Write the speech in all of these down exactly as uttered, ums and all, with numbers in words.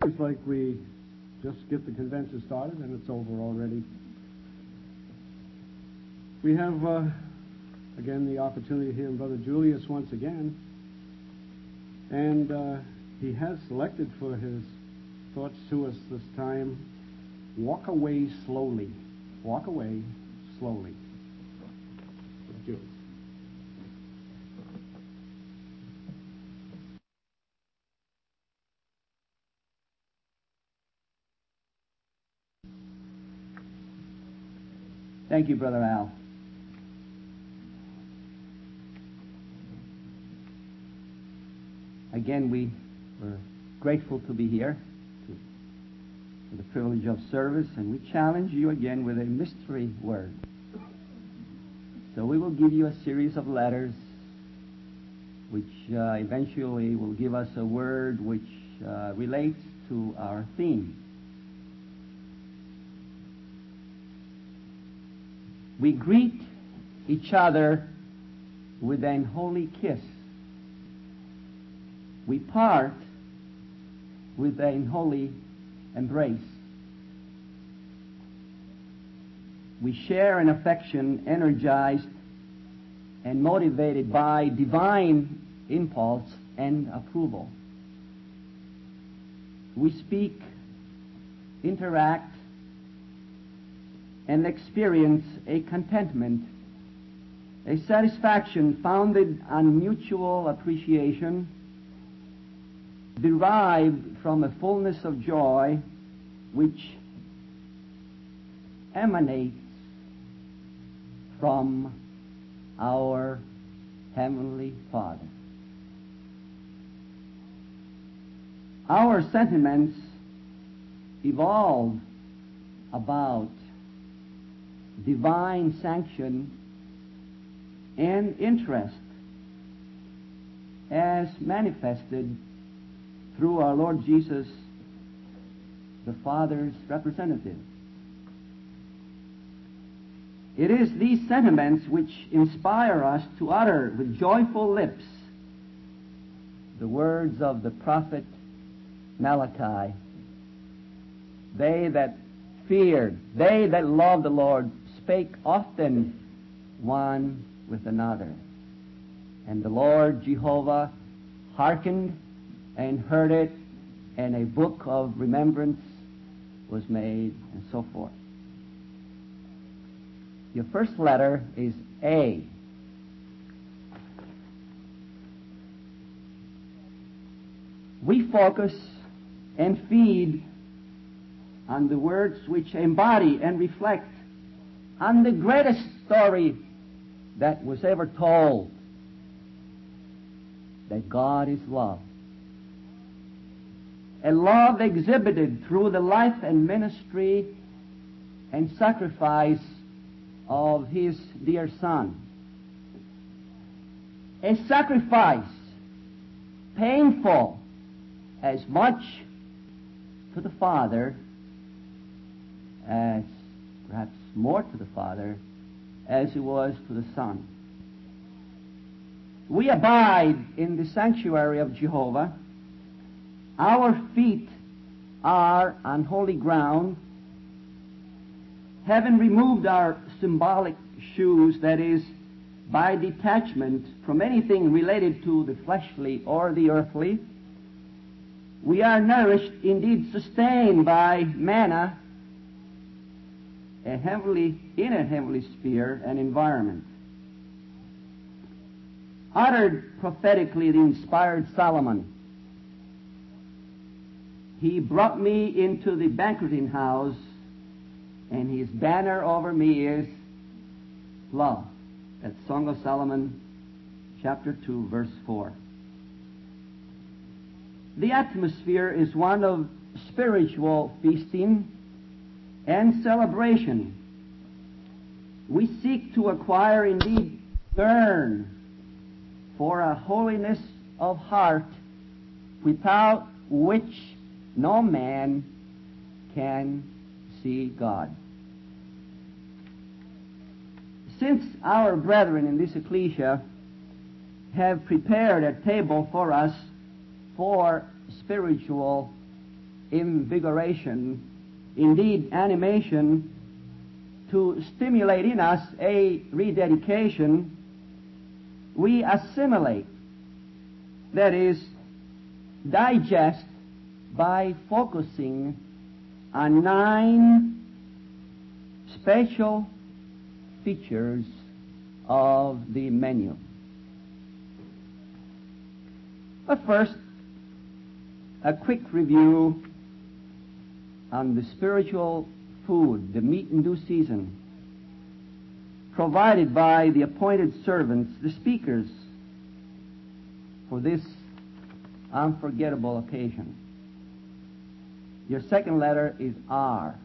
It's like we just get the convention started and it's over already. We have, uh, again, the opportunity to hear Brother Julius once again. And uh, he has selected for his thoughts to us this time, walk away slowly. Walk away slowly. Thank you. Thank you, Brother Al. Again, we were grateful to be here to, for the privilege of service, and we challenge you again with a mystery word. So we will give you a series of letters which uh, eventually will give us a word which uh, relates to our theme. We greet each other with an holy kiss. We part with an holy embrace. We share an affection energized and motivated by divine impulse and approval. We speak, interact, and experience a contentment, a satisfaction founded on mutual appreciation, derived from a fullness of joy which emanates from our Heavenly Father. Our sentiments evolve about divine sanction and interest as manifested through our Lord Jesus, the Father's representative. It is these sentiments which inspire us to utter with joyful lips the words of the prophet Malachi. They that feared, they that loved the Lord, spake often one with another. And the Lord Jehovah hearkened and heard it, and a book of remembrance was made, and so forth. Your first letter is A. We focus and feed on the words which embody and reflect on the greatest story that was ever told, that God is love. A love exhibited through the life and ministry and sacrifice of His dear Son. A sacrifice painful as much to the Father as, perhaps more to the Father, as it was to the Son. We abide in the sanctuary of Jehovah. Our feet are on holy ground. Having removed our symbolic shoes, that is, by detachment from anything related to the fleshly or the earthly, we are nourished, indeed sustained by manna, a heavenly, in a heavenly sphere and environment. Uttered prophetically, the inspired Solomon, he brought me into the banqueting house, and his banner over me is love. That's Song of Solomon, chapter two, verse four. The atmosphere is one of spiritual feasting and celebration. We seek to acquire, indeed yearn for a holiness of heart without which no man can see God. Since our brethren in this ecclesia have prepared a table for us for spiritual invigoration, indeed animation, to stimulate in us a rededication, we assimilate, that is, digest by focusing on nine special features of the menu. But first, a quick review on the spiritual food, the meat in due season, provided by the appointed servants, the speakers, for this unforgettable occasion. Your second letter is R.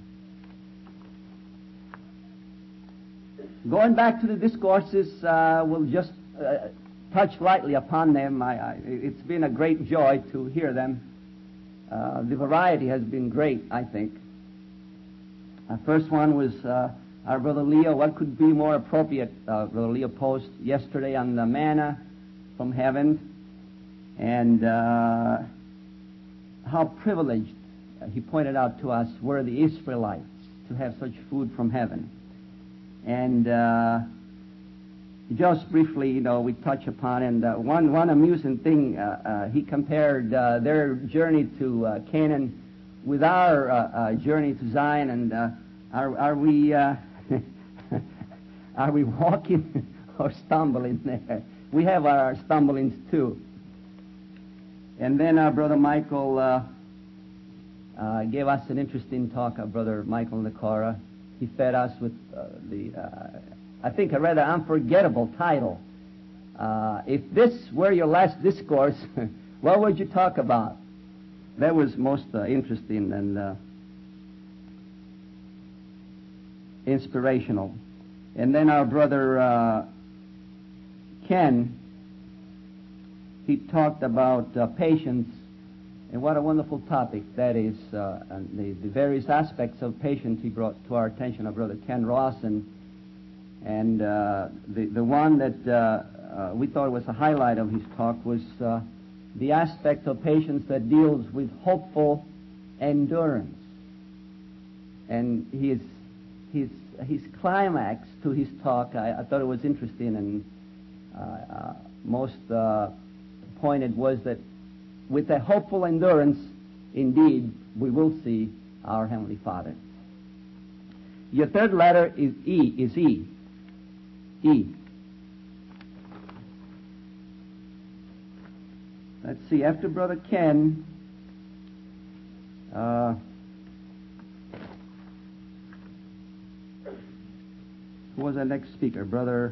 Going back to the discourses, uh, we'll just uh, touch lightly upon them. I, I, it's been a great joy to hear them. Uh, the variety has been great, I think. The first one was uh, our Brother Leo. What could be more appropriate? Uh, Brother Leo posed yesterday on the manna from heaven, and uh, how privileged, uh, he pointed out to us, were the Israelites to have such food from heaven. And uh, just briefly, you know, we touch upon, and uh, one one amusing thing, uh, uh, he compared uh, their journey to uh, Canaan with our uh, uh, journey to Zion, and uh, are, are we uh, are we walking or stumbling there? We have our stumblings too. And then our Brother Michael uh, uh, gave us an interesting talk. Our Brother Michael Nakora, he fed us with uh, the, uh, I think, a rather unforgettable title. Uh, if this were your last discourse, what would you talk about? That was most uh, interesting and uh, inspirational. And then our brother uh, Ken, he talked about uh, patience, and what a wonderful topic that is. Uh, and the, the various aspects of patience he brought to our attention, our brother Ken Ross, and and uh, the the one that uh, uh, we thought was a highlight of his talk was Uh, the aspect of patience that deals with hopeful endurance. And his his his climax to his talk, I, I thought it was interesting and uh, uh, most uh, pointed, was that with a hopeful endurance, indeed, we will see our Heavenly Father. Your third letter is E, is E. E. Let's see, after Brother Ken, uh, who was our next speaker? Brother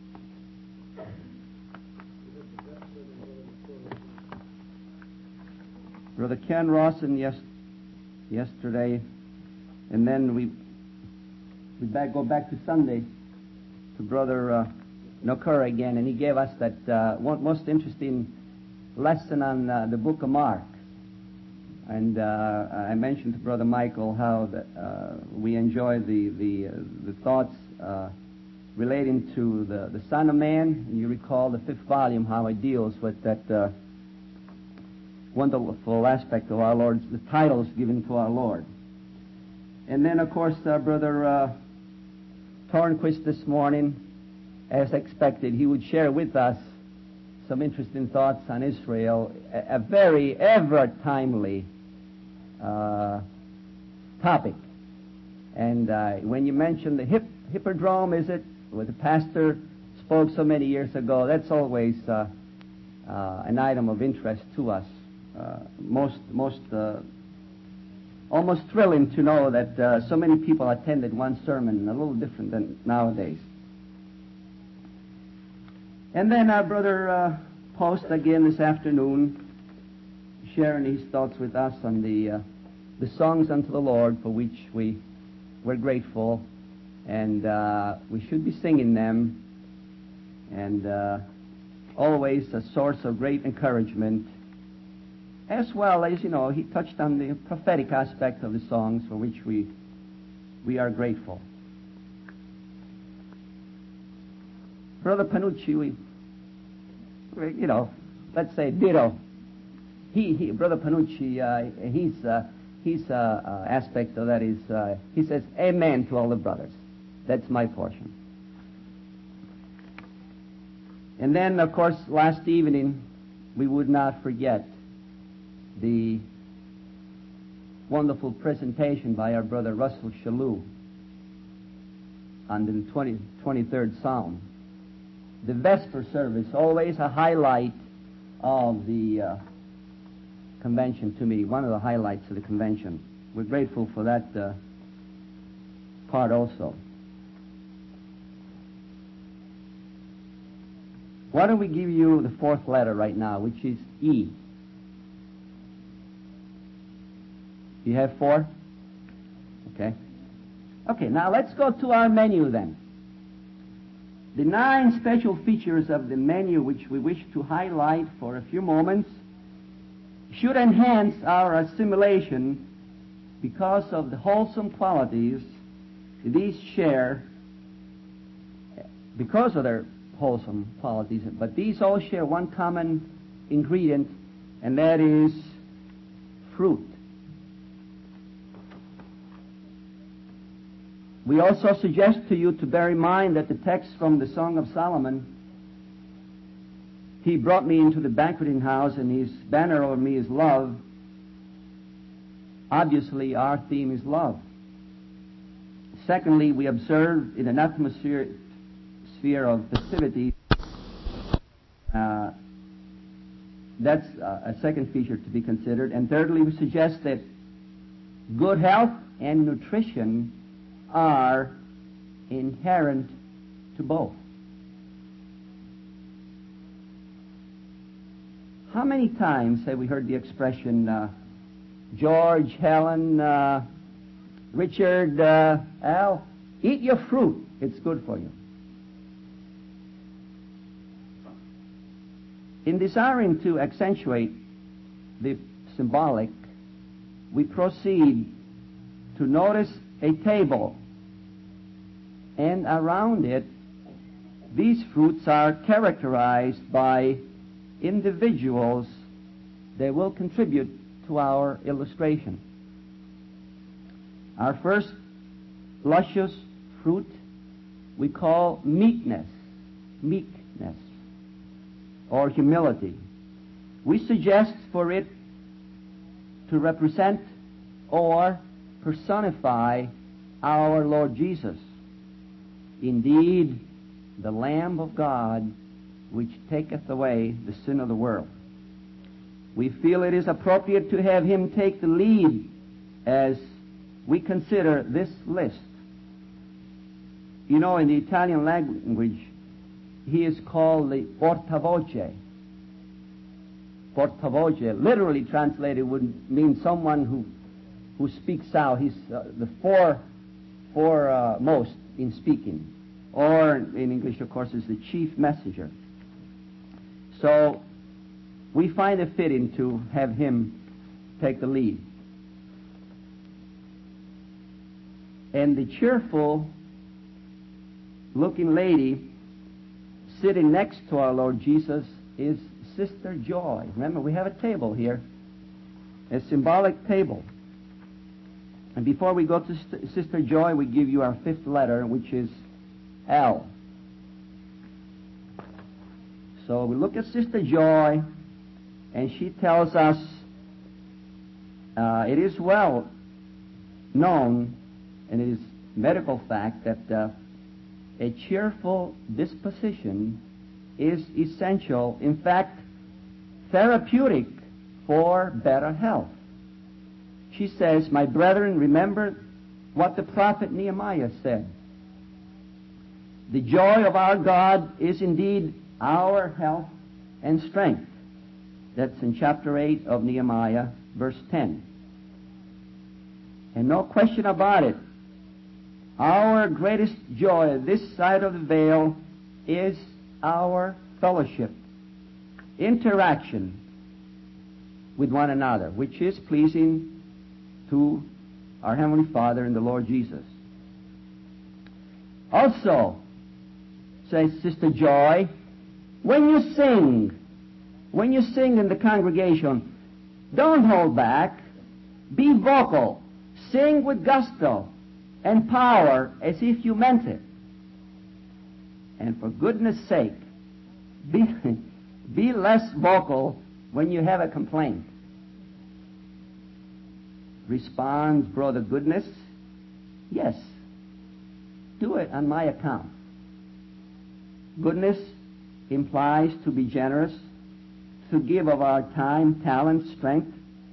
Brother Ken Rawson yes, yesterday, and then we we back, go back to Sunday to Brother uh, Nakora again, and he gave us that uh, one most interesting lesson on uh, the book of Mark. And uh, I mentioned to Brother Michael how that, uh, we enjoy the the, uh, the thoughts uh, relating to the, the Son of Man. And you recall the fifth volume, how it deals with that uh, wonderful aspect of our Lord's, the titles given to our Lord. And then, of course, uh, Brother uh, Tornquist this morning, as expected, he would share with us some interesting thoughts on Israel, a, a very ever-timely uh, topic. And uh, when you mention the hip, hippodrome, is it, where the pastor spoke so many years ago, that's always uh, uh, an item of interest to us. Uh, most, most, uh, almost thrilling to know that uh, so many people attended one sermon, a little different than nowadays. And then our brother uh, Post again this afternoon, sharing his thoughts with us on the uh, the songs unto the Lord, for which we we're grateful, and uh, we should be singing them, and uh, always a source of great encouragement. As well as, you know, he touched on the prophetic aspect of the songs, for which we we are grateful. Brother Panucci, we, we you know, let's say ditto. He, he Brother Panucci, uh, he's uh, his uh, uh, aspect of that is, uh, he says, amen to all the brothers. That's my portion. And then, of course, last evening, we would not forget the wonderful presentation by our brother Russell Shalou on the twenty, twenty-third Psalm. The Vesper service, always a highlight of the uh, convention to me, one of the highlights of the convention. We're grateful for that uh, part also. Why don't we give you the fourth letter right now, which is E. You have four? Okay. Okay, now let's go to our menu then. The nine special features of the menu which we wish to highlight for a few moments should enhance our assimilation because of the wholesome qualities these share, because of their wholesome qualities, but these all share one common ingredient, and that is fruit. We also suggest to you to bear in mind that the text from the Song of Solomon, he brought me into the banqueting house and his banner over me is love. Obviously, our theme is love. Secondly, we observe in an atmosphere sphere of festivity. Uh, that's uh, a second feature to be considered. And thirdly, we suggest that good health and nutrition are inherent to both. How many times have we heard the expression, uh, George, Helen, uh, Richard, uh, Al, eat your fruit, it's good for you. In desiring to accentuate the symbolic, we proceed to notice a table, and around it, these fruits are characterized by individuals that will contribute to our illustration. Our first luscious fruit we call meekness, meekness, or humility. We suggest for it to represent or personify our Lord Jesus. Indeed, the Lamb of God, which taketh away the sin of the world. We feel it is appropriate to have him take the lead as we consider this list. You know, in the Italian language, he is called the portavoce. Portavoce, literally translated, would mean someone who who speaks out. He's uh, the fore, foremost uh, in speaking. Or, in English, of course, is the chief messenger. So, we find it fitting to have him take the lead. And the cheerful looking lady sitting next to our Lord Jesus is Sister Joy. Remember, we have a table here, a symbolic table. And before we go to St- Sister Joy, we give you our fifth letter, which is L. So we look at Sister Joy, and she tells us uh, it is well known, and it is medical fact, that uh, a cheerful disposition is essential, in fact, therapeutic for better health. She says, my brethren, remember what the prophet Nehemiah said. The joy of our God is indeed our health and strength. That's in chapter eight of Nehemiah, verse ten. And no question about it, our greatest joy this side of the veil is our fellowship, interaction with one another, which is pleasing to our Heavenly Father and the Lord Jesus. Also, says Sister Joy, when you sing, when you sing in the congregation, don't hold back. Be vocal. Sing with gusto and power as if you meant it. And for goodness sake, be, be less vocal when you have a complaint. Responds Brother Goodness, yes, do it on my account. Goodness implies to be generous, to give of our time, talent, strength.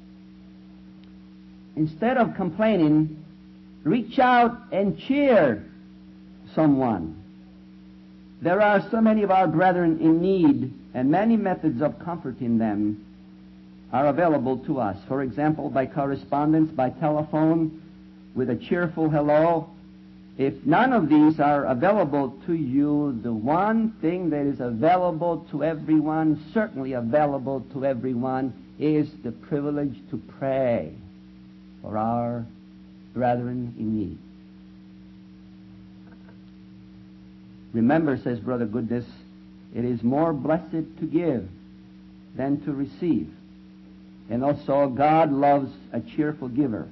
Instead of complaining, reach out and cheer someone. There are so many of our brethren in need, and many methods of comforting them are available to us. For example, by correspondence, by telephone, with a cheerful hello. If none of these are available to you, the one thing that is available to everyone, certainly available to everyone, is the privilege to pray for our brethren in need. Remember, says Brother Goodness, it is more blessed to give than to receive. And also, God loves a cheerful giver.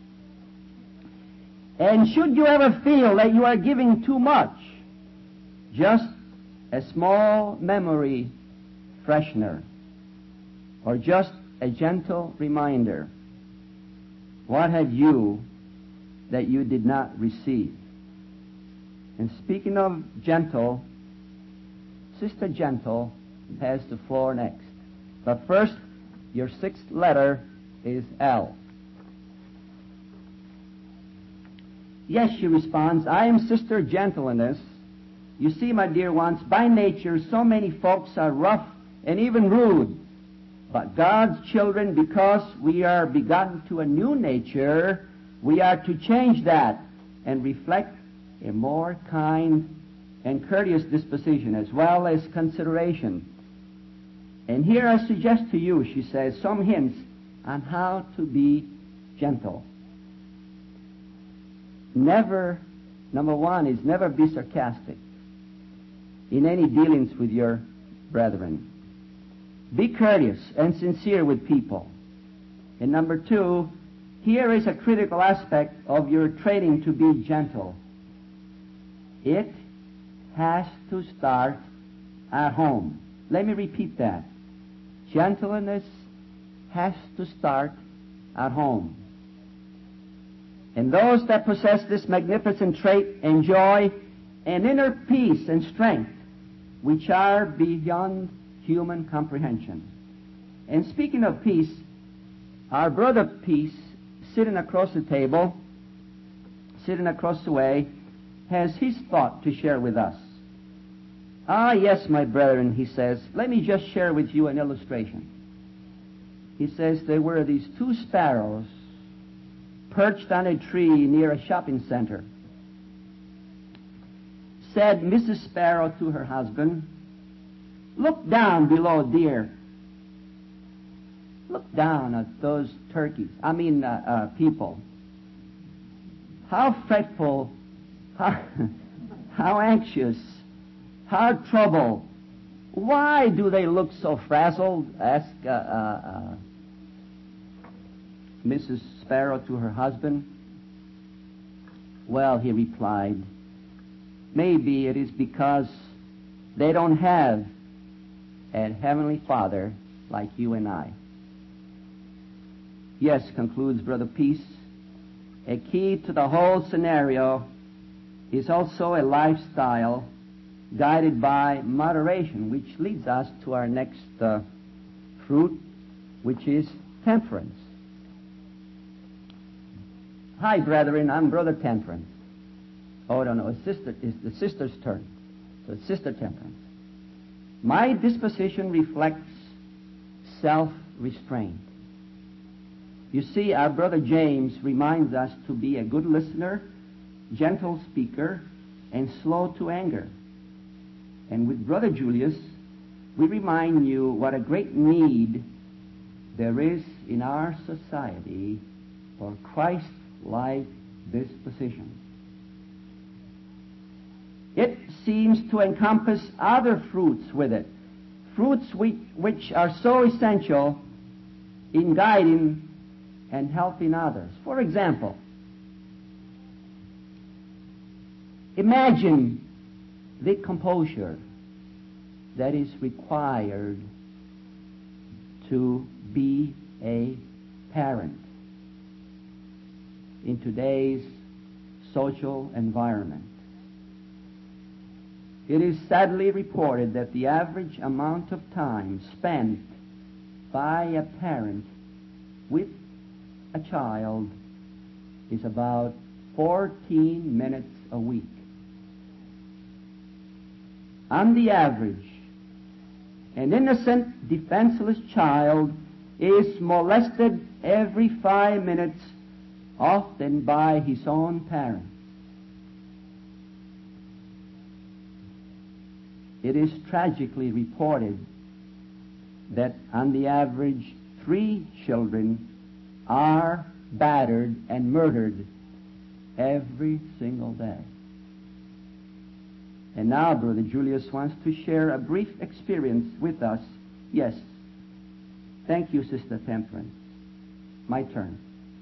And should you ever feel that you are giving too much, just a small memory freshener, or just a gentle reminder, what had you that you did not receive? And speaking of gentle, Sister Gentle has the floor next. But first, your sixth letter is L. Yes, she responds, I am Sister Gentleness. You see, my dear ones, by nature, so many folks are rough and even rude. But God's children, because we are begotten to a new nature, we are to change that and reflect a more kind and courteous disposition as well as consideration. And here I suggest to you, she says, some hints on how to be gentle. Never, number one is never be sarcastic in any dealings with your brethren. Be courteous and sincere with people. And number two, here is a critical aspect of your training to be gentle. It has to start at home. Let me repeat that. Gentleness has to start at home. And those that possess this magnificent trait enjoy an inner peace and strength which are beyond human comprehension. And speaking of peace, our brother Peace, sitting across the table, sitting across the way, has his thought to share with us. Ah, yes, my brethren, he says, let me just share with you an illustration. He says there were these two sparrows perched on a tree near a shopping center. Said Missus Sparrow to her husband, look down below, dear. Look down at those turkeys, I mean uh, uh, people. How fretful, how, how anxious, how troubled. Why do they look so frazzled? Asked uh, uh, uh, Missus Sparrow to her husband. Well, he replied, maybe it is because they don't have a Heavenly Father like you and I. Yes, concludes Brother Peace, a key to the whole scenario is also a lifestyle guided by moderation, which leads us to our next uh, fruit, which is temperance. Hi, brethren, I'm Brother Temperance. Oh, no, no, it's, sister, it's the sister's turn. So it's Sister Temperance. My disposition reflects self-restraint. You see, our brother James reminds us to be a good listener, gentle speaker, and slow to anger. And with Brother Julius, we remind you what a great need there is in our society for Christ-like disposition. It seems to encompass other fruits with it, fruits which, which are so essential in guiding and helping others. For example, imagine the composure that is required to be a parent in today's social environment. It is sadly reported that the average amount of time spent by a parent with a child is about fourteen minutes a week. On the average, an innocent, defenseless child is molested every five minutes, often by his own parent. It is tragically reported that on the average, three children are battered and murdered every single day. And now Brother Julius wants to share a brief experience with us. Yes. Thank you, Sister Temperance. My turn.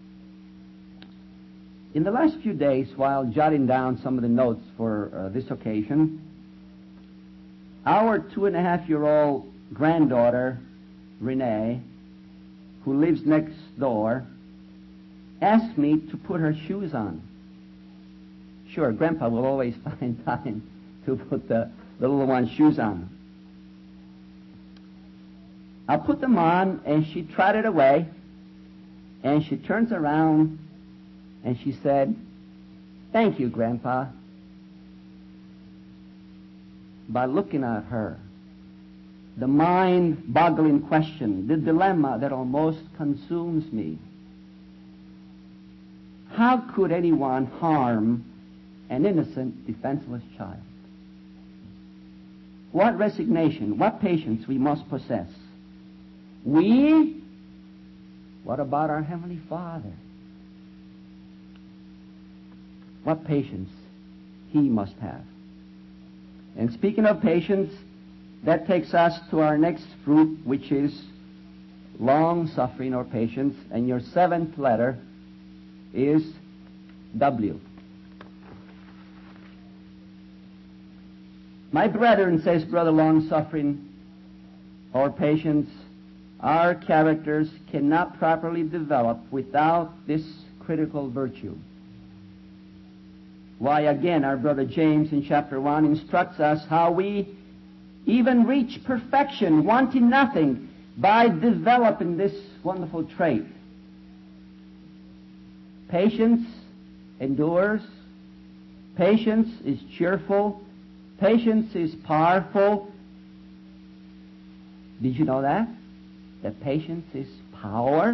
In the last few days, while jotting down some of the notes for uh, this occasion, our two-and-a-half-year-old granddaughter, Renee, who lives next door, asked me to put her shoes on. Sure, Grandpa will always find time to put the little one's shoes on. I put them on, and she trotted away, and she turns around, and she said, "Thank you, Grandpa." By looking at her, the mind-boggling question, the dilemma that almost consumes me. How could anyone harm an innocent, defenseless child? What resignation, what patience we must possess. We? What about our Heavenly Father? What patience He must have. And speaking of patience, that takes us to our next fruit, which is long-suffering or patience. And your seventh letter is W. My brethren, says Brother Long-Suffering, or patience, our characters cannot properly develop without this critical virtue. Why, again, our brother James in chapter one instructs us how we even reach perfection, wanting nothing, by developing this wonderful trait. Patience endures. Patience is cheerful. Patience is powerful. Did you know that? That patience is power.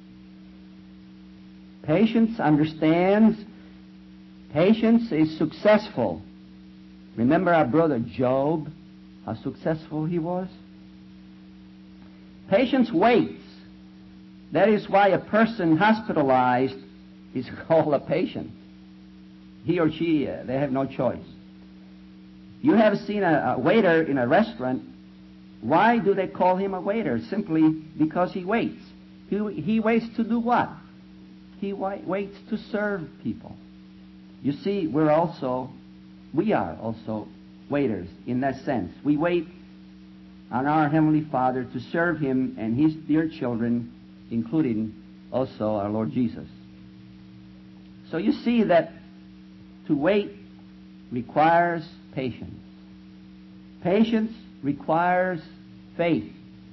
Patience understands. Patience is successful. Remember our brother Job, how successful he was? Patience waits. That is why a person hospitalized is called a patient. He or she, uh, they have no choice. You have seen a, a waiter in a restaurant. Why do they call him a waiter? Simply because he waits. He, he waits to do what? He wa- waits to serve people. You see, we're also, we are also waiters in that sense. We wait on our Heavenly Father to serve Him and His dear children, including also our Lord Jesus. So you see that to wait requires patience. Patience requires faith.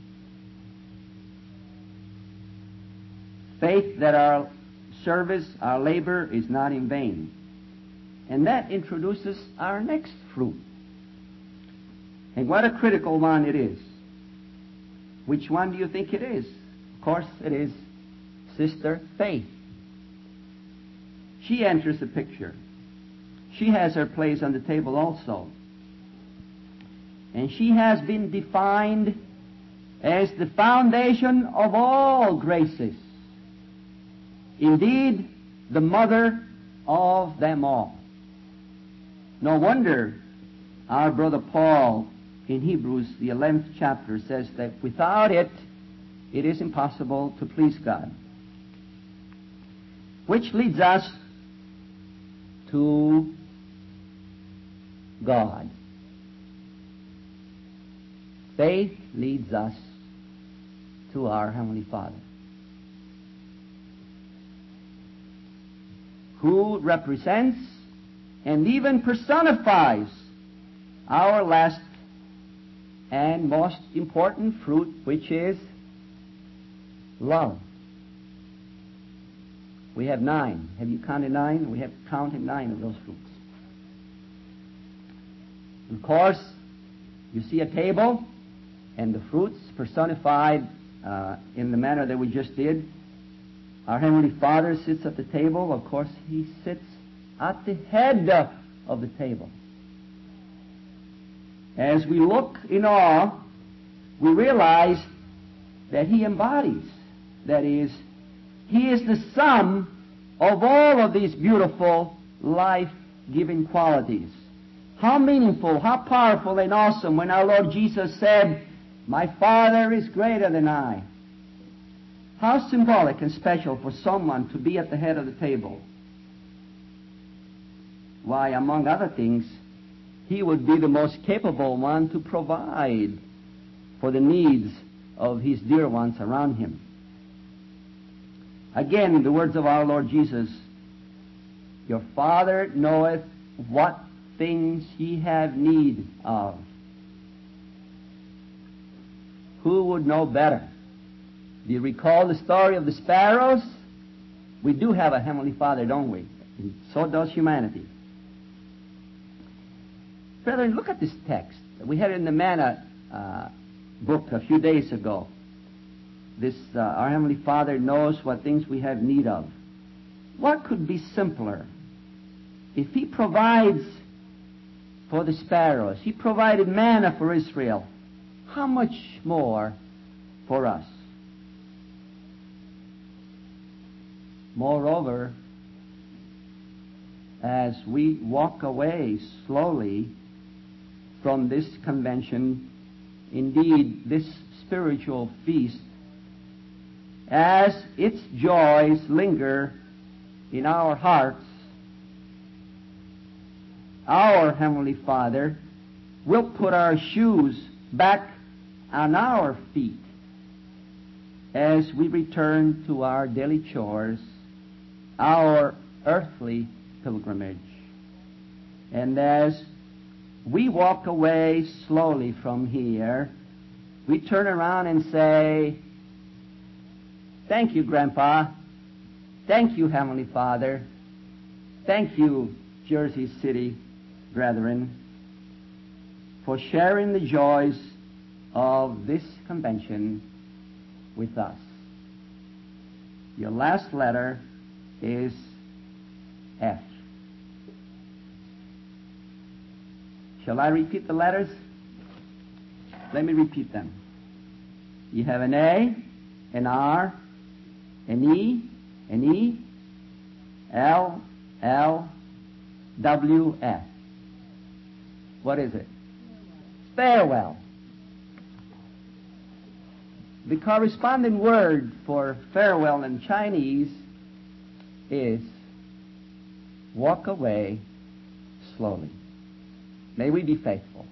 Faith that our service, our labor is not in vain. And that introduces our next fruit. And what a critical one it is. Which one do you think it is? Of course, it is Sister Faith. She enters the picture. She has her place on the table also. And she has been defined as the foundation of all graces. Indeed, the mother of them all. No wonder our brother Paul in Hebrews, the eleventh chapter, says that without it, it is impossible to please God. which leads us to God. Faith leads us to our Heavenly Father, who represents and even personifies our last and most important fruit, which is love. We have nine. Have you counted nine? We have counted nine of those fruits. Of course, you see a table, and the fruits personified uh, in the manner that we just did. Our Heavenly Father sits at the table. Of course, He sits at the head of the table. As we look in awe, we realize that He embodies, that is, He is the sum of all of these beautiful, life-giving qualities. How meaningful, how powerful and awesome when our Lord Jesus said, "My Father is greater than I." How symbolic and special for someone to be at the head of the table. Why, among other things, He would be the most capable one to provide for the needs of His dear ones around Him. Again, the words of our Lord Jesus, "Your Father knoweth what things ye have need of." Who would know better? Do you recall the story of the sparrows? We do have a Heavenly Father, don't we? And so does humanity. Brethren, look at this text. We had it in the manna uh, book a few days ago. This, uh, our Heavenly Father knows what things we have need of. What could be simpler? If He provides for the sparrows, He provided manna for Israel, how much more for us? Moreover, as we walk away slowly from this convention, indeed this spiritual feast, as its joys linger in our hearts, our Heavenly Father will put our shoes back on our feet as we return to our daily chores, our earthly pilgrimage. And as we walk away slowly from here, we turn around and say, "Thank you, Grandpa. Thank you, Heavenly Father. Thank you, Jersey City brethren, for sharing the joys of this convention with us." Your last letter is F. Shall I repeat the letters? Let me repeat them. You have an A, an R, an E, an E, L, L, W, F. What is it? Farewell. The corresponding word for farewell in Chinese is walk away slowly. May we be faithful.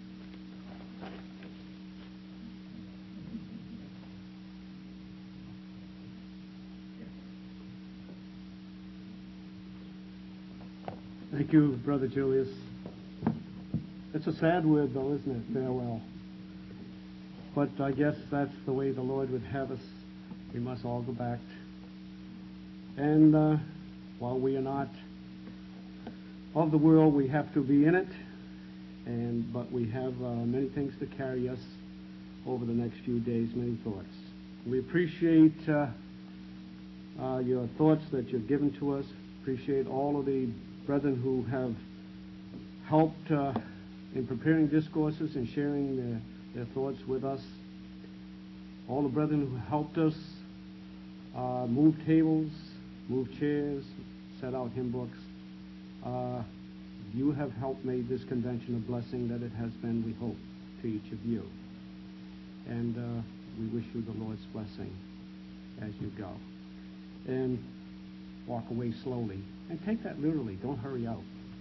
Thank you, Brother Julius. It's a sad word, though, isn't it? Farewell. But I guess that's the way the Lord would have us. We must all go back. And uh, while we are not of the world, we have to be in it. And but we have uh, many things to carry us over the next few days, many thoughts. We appreciate uh, uh, your thoughts that you've given to us. Appreciate all of the brethren who have helped uh, in preparing discourses and sharing their, their thoughts with us. All the brethren who helped us uh, move tables, move chairs, set out hymn books. Uh, you have helped make this convention a blessing that it has been, we hope, to each of you. And uh, we wish you the Lord's blessing as you go. And walk away slowly. And take that literally. Don't hurry out.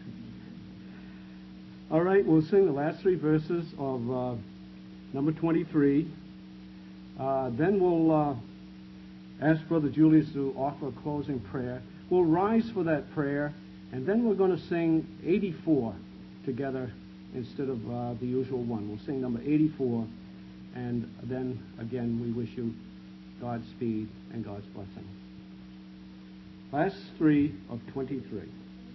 All right, we'll sing the last three verses of uh, number twenty-three. Uh, then we'll uh, ask Brother Julius to offer a closing prayer. We'll rise for that prayer, and then we're going to sing eighty-four together instead of uh, the usual one. We'll sing number eighty-four, and then, again, we wish you Godspeed and God's blessing. Last three of twenty-three.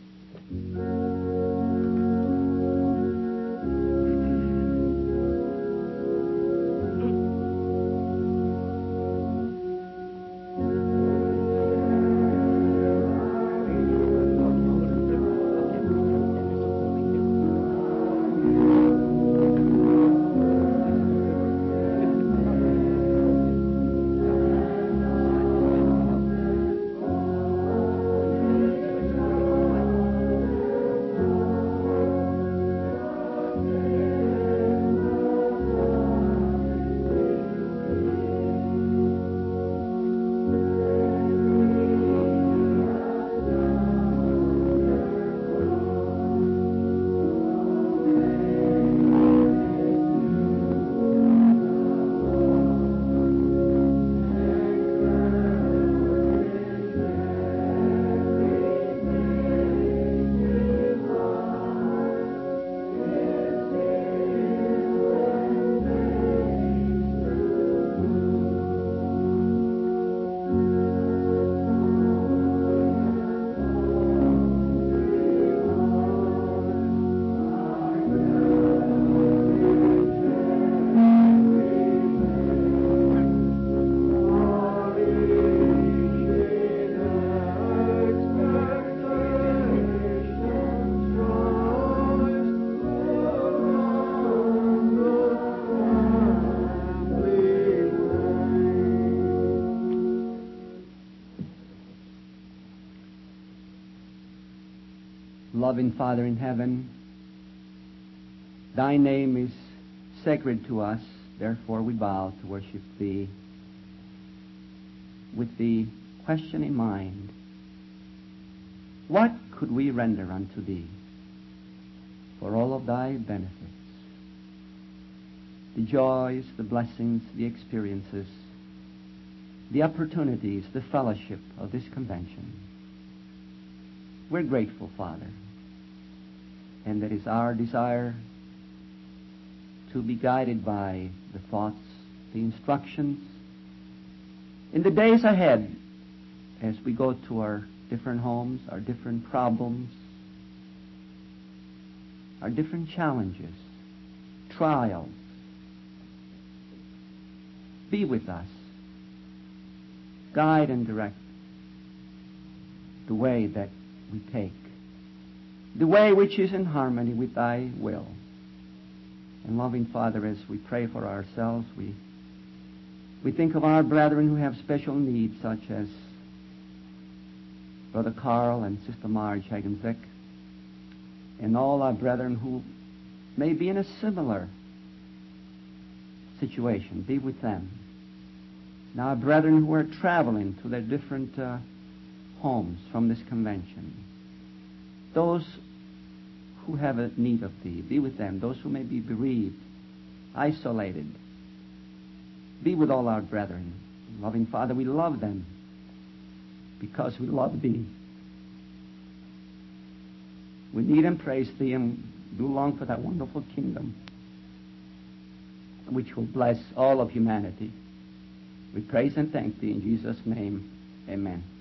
Loving Father in heaven, Thy name is sacred to us, therefore we bow to worship Thee with the question in mind, what could we render unto Thee for all of Thy benefits? The joys, the blessings, the experiences, the opportunities, the fellowship of this convention. We're grateful, Father, and it is our desire to be guided by the thoughts, the instructions in the days ahead as we go to our different homes, our different problems, our different challenges, trials. Be with us. Guide and direct the way that we take, the way which is in harmony with Thy will. And loving Father, as we pray for ourselves, we we think of our brethren who have special needs, such as Brother Carl and Sister Marge Hagenzick, and all our brethren who may be in a similar situation. Be with them. And our brethren who are traveling to their different uh, homes from this convention. Those who have a need of Thee, be with them. Those who may be bereaved, isolated, be with all our brethren. Loving Father, we love them because we love Thee. We need and praise Thee and do long for that wonderful kingdom which will bless all of humanity. We praise and thank Thee in Jesus' name. Amen.